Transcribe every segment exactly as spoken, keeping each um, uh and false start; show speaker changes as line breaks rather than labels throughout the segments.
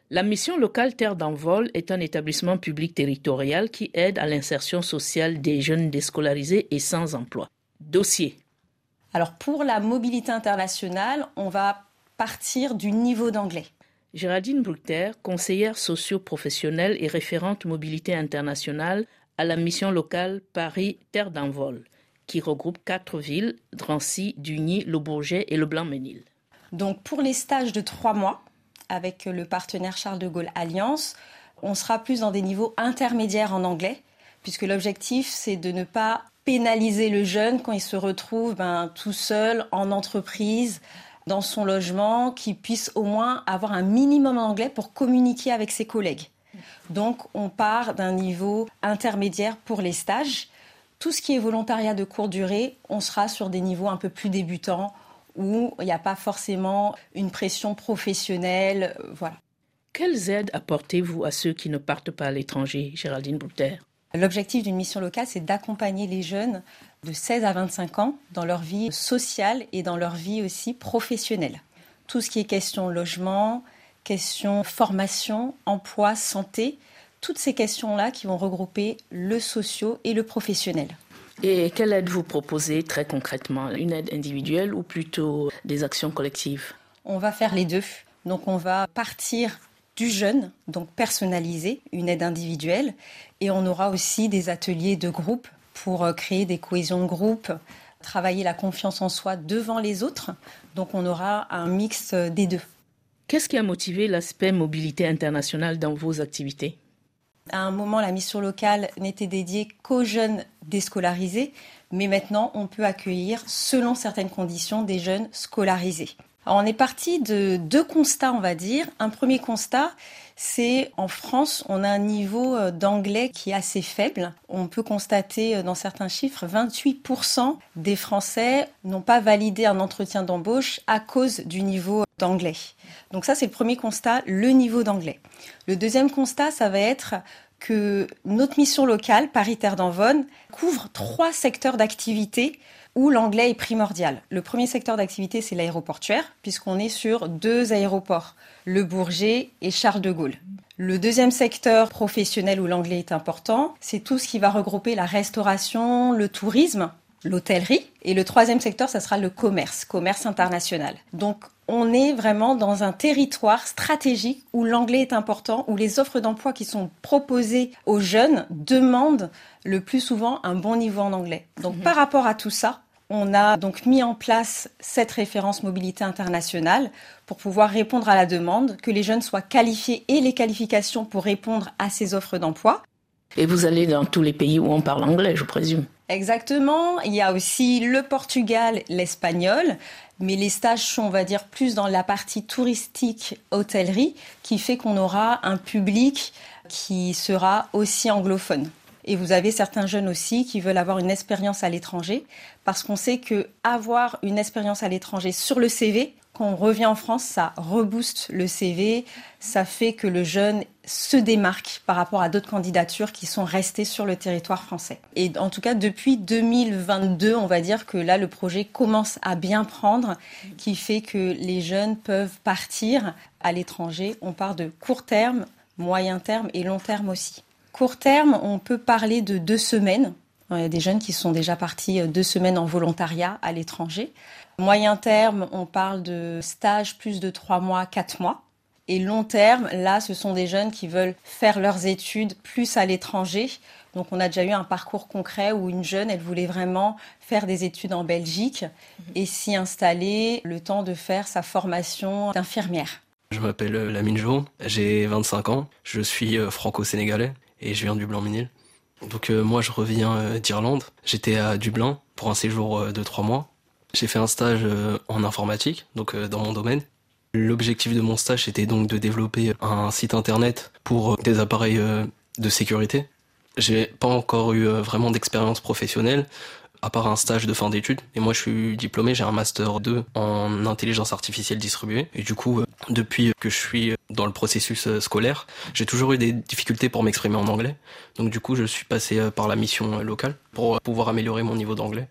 La mission locale Terre d'Envol est un établissement public territorial qui aide à l'insertion sociale des jeunes déscolarisés et sans emploi. Dossier.
Alors pour la mobilité internationale, on va partir du niveau d'anglais.
Géraldine Bruckter, conseillère socio-professionnelle et référente mobilité internationale à la mission locale Paris Terre d'Envol, qui regroupe quatre villes, Drancy, Dugny, Le Bourget et Le Blanc-Mesnil.
Donc pour les stages de trois mois, avec le partenaire Charles de Gaulle Alliance, on sera plus dans des niveaux intermédiaires en anglais, puisque l'objectif, c'est de ne pas pénaliser le jeune quand il se retrouve ben, tout seul en entreprise, dans son logement, qu'il puisse au moins avoir un minimum en anglais pour communiquer avec ses collègues. Donc on part d'un niveau intermédiaire pour les stages. Tout ce qui est volontariat de courte durée, on sera sur des niveaux un peu plus débutants, où il n'y a pas forcément une pression professionnelle, euh, voilà.
Quelles aides apportez-vous à ceux qui ne partent pas à l'étranger, Géraldine Bruckter?
L'objectif d'une mission locale, c'est d'accompagner les jeunes de seize à vingt-cinq ans dans leur vie sociale et dans leur vie aussi professionnelle. Tout ce qui est question logement, question formation, emploi, santé, toutes ces questions-là qui vont regrouper le socio et le professionnel.
Et quelle aide vous proposez très concrètement? Une aide individuelle ou plutôt des actions collectives?
On va faire les deux. Donc on va partir du jeune, donc personnaliser, une aide individuelle. Et on aura aussi des ateliers de groupe pour créer des cohésions de groupe, travailler la confiance en soi devant les autres. Donc on aura un mix des deux.
Qu'est-ce qui a motivé l'aspect mobilité internationale dans vos activités?
À un moment, la mission locale n'était dédiée qu'aux jeunes déscolarisés, mais maintenant, on peut accueillir, selon certaines conditions, des jeunes scolarisés. Alors, on est parti de deux constats, on va dire. Un premier constat, c'est en France, on a un niveau d'anglais qui est assez faible. On peut constater dans certains chiffres, vingt-huit pour cent des Français n'ont pas validé un entretien d'embauche à cause du niveau d'anglais. Donc ça, c'est le premier constat, le niveau d'anglais. Le deuxième constat, ça va être que notre mission locale, Paris Terre d'Envol, couvre trois secteurs d'activité où l'anglais est primordial. Le premier secteur d'activité, c'est l'aéroportuaire, puisqu'on est sur deux aéroports, Le Bourget et Charles de Gaulle. Le deuxième secteur professionnel où l'anglais est important, c'est tout ce qui va regrouper la restauration, le tourisme, l'hôtellerie. Et le troisième secteur, ça sera le commerce, commerce international. Donc, on est vraiment dans un territoire stratégique où l'anglais est important, où les offres d'emploi qui sont proposées aux jeunes demandent le plus souvent un bon niveau en anglais. Donc, mmh. par rapport à tout ça, on a donc mis en place cette référence mobilité internationale pour pouvoir répondre à la demande, que les jeunes soient qualifiés et les qualifications pour répondre à ces offres d'emploi.
Et vous allez dans tous les pays où on parle anglais, je présume.
Exactement. Il y a aussi le Portugal, l'espagnol, mais les stages sont, on va dire, plus dans la partie touristique, hôtellerie, qui fait qu'on aura un public qui sera aussi anglophone. Et vous avez certains jeunes aussi qui veulent avoir une expérience à l'étranger, parce qu'on sait qu'avoir une expérience à l'étranger sur le C V, quand on revient en France, ça rebooste le C V, ça fait que le jeune se démarque par rapport à d'autres candidatures qui sont restées sur le territoire français. Et en tout cas, depuis deux mille vingt-deux, on va dire que là, le projet commence à bien prendre, qui fait que les jeunes peuvent partir à l'étranger. On part de court terme, moyen terme et long terme aussi. Court terme, on peut parler de deux semaines. Il y a des jeunes qui sont déjà partis deux semaines en volontariat à l'étranger. Moyen terme, on parle de stages plus de trois mois, quatre mois. Et long terme, là, ce sont des jeunes qui veulent faire leurs études plus à l'étranger. Donc, on a déjà eu un parcours concret où une jeune, elle voulait vraiment faire des études en Belgique mmh. et s'y installer le temps de faire sa formation d'infirmière.
Je m'appelle Lamine Jo, j'ai vingt-cinq ans, je suis franco-sénégalais et je viens du Blanc-Mesnil. Donc euh, moi, je reviens euh, d'Irlande. J'étais à Dublin pour un séjour euh, de trois mois. J'ai fait un stage euh, en informatique, donc euh, dans mon domaine. L'objectif de mon stage, c'était donc de développer un site internet pour euh, des appareils euh, de sécurité. J'ai pas encore eu euh, vraiment d'expérience professionnelle, à part un stage de fin d'études. Et moi, je suis diplômé, j'ai un master deux en intelligence artificielle distribuée. Et du coup, euh, depuis que je suis dans le processus euh, scolaire, j'ai toujours eu des difficultés pour m'exprimer en anglais. Donc du coup, je suis passé euh, par la mission euh, locale pour euh, pouvoir améliorer mon niveau d'anglais.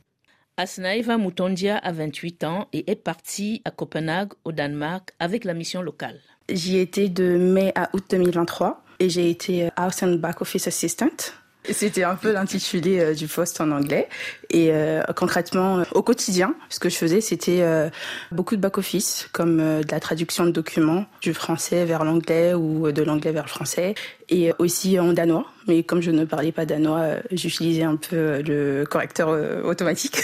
Asnaeva Mutondia a vingt-huit ans et est partie à Copenhague, au Danemark, avec la mission locale.
J'y étais de mai à août deux mille vingt-trois et j'ai été House and Back Office Assistant. C'était un peu l'intitulé euh, du poste en anglais. Et euh, concrètement, euh, au quotidien, ce que je faisais, c'était euh, beaucoup de back-office, comme euh, de la traduction de documents du français vers l'anglais ou de l'anglais vers le français, et aussi en danois. Mais comme je ne parlais pas danois, euh, j'utilisais un peu euh, le correcteur euh, automatique.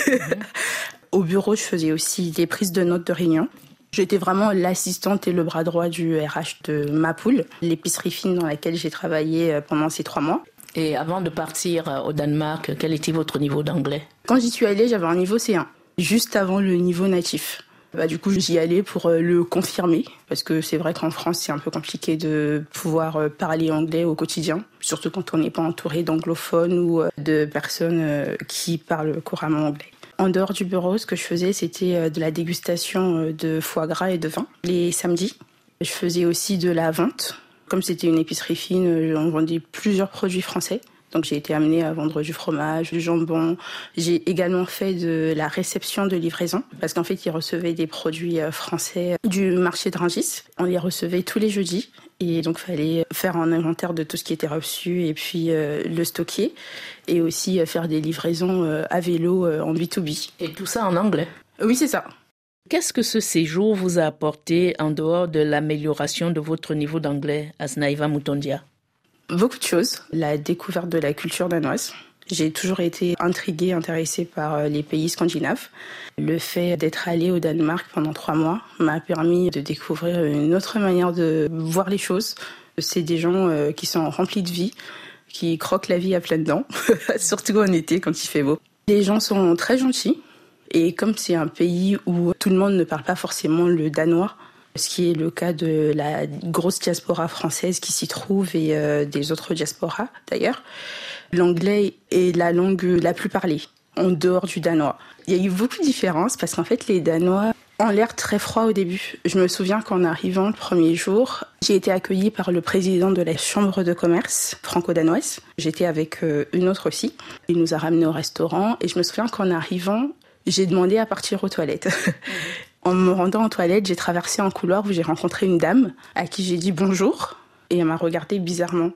Au bureau, je faisais aussi des prises de notes de réunion. J'étais vraiment l'assistante et le bras droit du R H de Mapool, l'épicerie fine dans laquelle j'ai travaillé pendant ces trois mois.
Et avant de partir au Danemark, quel était votre niveau d'anglais ?
Quand j'y suis allée, j'avais un niveau C un, juste avant le niveau natif. Bah, du coup, j'y allais pour le confirmer, parce que c'est vrai qu'en France, c'est un peu compliqué de pouvoir parler anglais au quotidien, surtout quand on n'est pas entouré d'anglophones ou de personnes qui parlent couramment anglais. En dehors du bureau, ce que je faisais, c'était de la dégustation de foie gras et de vin les samedis. Je faisais aussi de la vente. Comme c'était une épicerie fine, on vendait plusieurs produits français. Donc j'ai été amenée à vendre du fromage, du jambon. J'ai également fait de la réception de livraison, parce qu'en fait, ils recevaient des produits français du marché de Rungis. On les recevait tous les jeudis. Et donc, il fallait faire un inventaire de tout ce qui était reçu et puis euh, le stocker. Et aussi euh, faire des livraisons euh, à vélo euh, en B deux B.
Et tout ça en anglais ?
Oui, c'est ça.
Qu'est-ce que ce séjour vous a apporté en dehors de l'amélioration de votre niveau d'anglais, Asnaïva Mutondia ?
Beaucoup de choses. La découverte de la culture danoise. J'ai toujours été intriguée, intéressée par les pays scandinaves. Le fait d'être allée au Danemark pendant trois mois m'a permis de découvrir une autre manière de voir les choses. C'est des gens qui sont remplis de vie, qui croquent la vie à pleines dents, surtout en été quand il fait beau. Les gens sont très gentils. Et comme c'est un pays où tout le monde ne parle pas forcément le danois, ce qui est le cas de la grosse diaspora française qui s'y trouve et euh, des autres diasporas d'ailleurs, l'anglais est la langue la plus parlée, en dehors du danois. Il y a eu beaucoup de différences parce qu'en fait les Danois ont l'air très froids au début. Je me souviens qu'en arrivant le premier jour, j'ai été accueillie par le président de la chambre de commerce franco-danoise. J'étais avec euh, une autre aussi. Il nous a ramenés au restaurant et je me souviens qu'en arrivant, j'ai demandé à partir aux toilettes. Mmh. En me rendant aux toilettes, j'ai traversé un couloir où j'ai rencontré une dame à qui j'ai dit bonjour et elle m'a regardé bizarrement.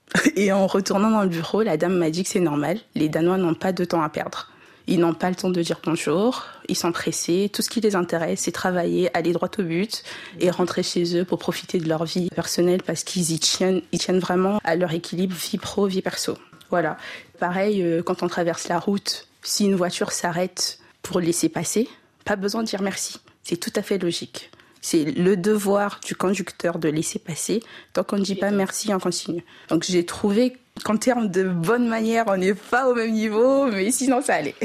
Et en retournant dans le bureau, la dame m'a dit que c'est normal, les Danois n'ont pas de temps à perdre. Ils n'ont pas le temps de dire bonjour, ils sont pressés, tout ce qui les intéresse, c'est travailler, aller droit au but et rentrer chez eux pour profiter de leur vie personnelle parce qu'ils y tiennent, ils tiennent vraiment à leur équilibre vie pro, vie perso. Voilà. Pareil, quand on traverse la route, si une voiture s'arrête pour laisser passer, pas besoin de dire merci. C'est tout à fait logique. C'est le devoir du conducteur de laisser passer. Tant qu'on ne dit pas merci, on continue. Donc j'ai trouvé qu'en termes de bonne manière, on n'est pas au même niveau, mais sinon ça allait.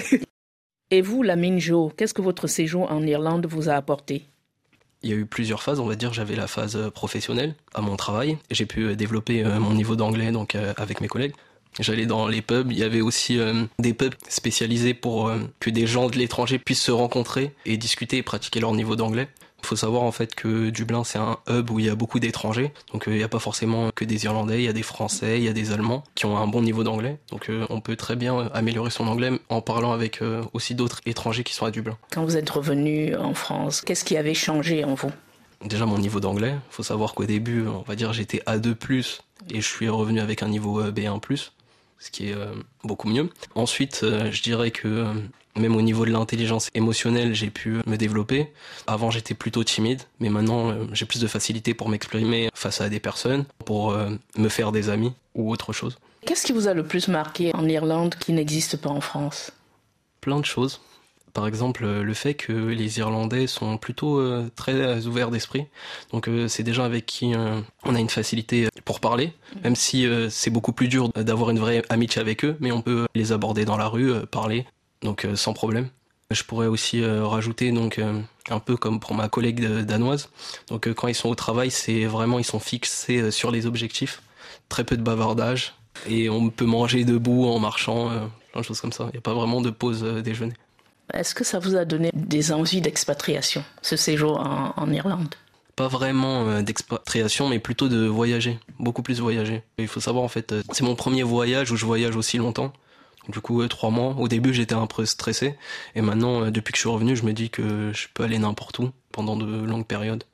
Et vous, Lamine Jo, qu'est-ce que votre séjour en Irlande vous a apporté ?
Il y a eu plusieurs phases, on va dire. J'avais la phase professionnelle à mon travail. J'ai pu développer mon niveau d'anglais donc avec mes collègues. J'allais dans les pubs, il y avait aussi euh, des pubs spécialisés pour euh, que des gens de l'étranger puissent se rencontrer et discuter et pratiquer leur niveau d'anglais. Il faut savoir en fait que Dublin c'est un hub où il y a beaucoup d'étrangers, donc euh, il n'y a pas forcément que des Irlandais, il y a des Français, il y a des Allemands qui ont un bon niveau d'anglais. Donc euh, on peut très bien améliorer son anglais en parlant avec euh, aussi d'autres étrangers qui sont à Dublin.
Quand vous êtes revenu en France, qu'est-ce qui avait changé en vous ?
Déjà mon niveau d'anglais, il faut savoir qu'au début, on va dire j'étais A deux plus, et je suis revenu avec un niveau B un plus. Ce qui est euh, beaucoup mieux. Ensuite, euh, je dirais que euh, même au niveau de l'intelligence émotionnelle, j'ai pu me développer. Avant, j'étais plutôt timide, mais maintenant, euh, j'ai plus de facilité pour m'exprimer face à des personnes, pour euh, me faire des amis ou autre chose.
Qu'est-ce qui vous a le plus marqué en Irlande qui n'existe pas en France ?
Plein de choses. Par exemple, le fait que les Irlandais sont plutôt euh, très ouverts d'esprit. Donc euh, c'est des gens avec qui euh, on a une facilité pour parler, même si euh, c'est beaucoup plus dur d'avoir une vraie amitié avec eux, mais on peut les aborder dans la rue, euh, parler, donc euh, sans problème. Je pourrais aussi euh, rajouter, donc euh, un peu comme pour ma collègue danoise, donc euh, quand ils sont au travail, c'est vraiment, ils sont fixés euh, sur les objectifs, très peu de bavardage, et on peut manger debout en marchant, euh, plein de choses comme ça. Il n'y a pas vraiment de pause euh, déjeuner.
Est-ce que ça vous a donné des envies d'expatriation, ce séjour en, en Irlande ?
Pas vraiment euh, d'expatriation, mais plutôt de voyager, beaucoup plus voyager. Il faut savoir en fait, euh, c'est mon premier voyage où je voyage aussi longtemps. Du coup, euh, trois mois. Au début, j'étais un peu stressé, et maintenant, euh, depuis que je suis revenu, je me dis que je peux aller n'importe où pendant de longues périodes.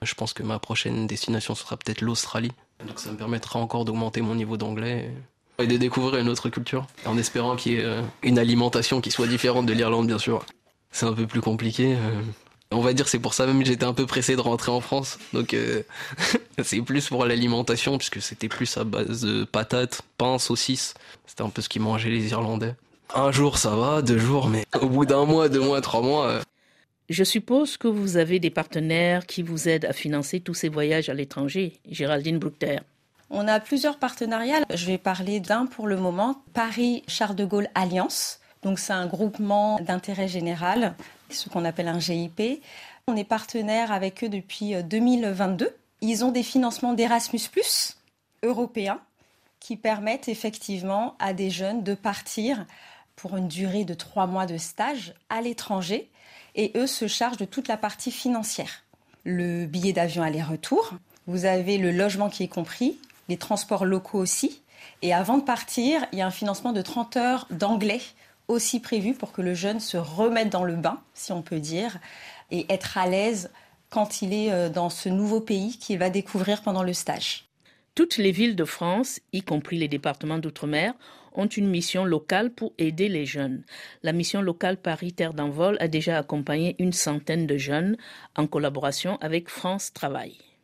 Je pense que ma prochaine destination sera peut-être l'Australie. Donc ça me permettra encore d'augmenter mon niveau d'anglais et de découvrir une autre culture, en espérant qu'il y ait une alimentation qui soit différente de l'Irlande, bien sûr. C'est un peu plus compliqué. On va dire c'est pour ça même que j'étais un peu pressé de rentrer en France. Donc euh, c'est plus pour l'alimentation, puisque c'était plus à base de patates, pain, saucisses. C'était un peu ce qu'ils mangeaient les Irlandais. Un jour ça va, deux jours, mais au bout d'un mois, deux mois, trois mois... Euh...
Je suppose que vous avez des partenaires qui vous aident à financer tous ces voyages à l'étranger. Géraldine Bruckter.
On a plusieurs partenariats. Je vais parler d'un pour le moment, Paris-Charles de Gaulle Alliance. Donc c'est un groupement d'intérêt général, ce qu'on appelle un G I P. On est partenaire avec eux depuis deux mille vingt-deux. Ils ont des financements d'Erasmus plus, européens, qui permettent effectivement à des jeunes de partir pour une durée de trois mois de stage à l'étranger. Et eux se chargent de toute la partie financière. Le billet d'avion aller-retour, vous avez le logement qui est compris, les transports locaux aussi. Et avant de partir, il y a un financement de trente heures d'anglais aussi prévu pour que le jeune se remette dans le bain, si on peut dire, et être à l'aise quand il est dans ce nouveau pays qu'il va découvrir pendant le stage.
Toutes les villes de France, y compris les départements d'outre-mer, ont une mission locale pour aider les jeunes. La mission locale Paris Terre d'Envol a déjà accompagné une centaine de jeunes en collaboration avec France Travail.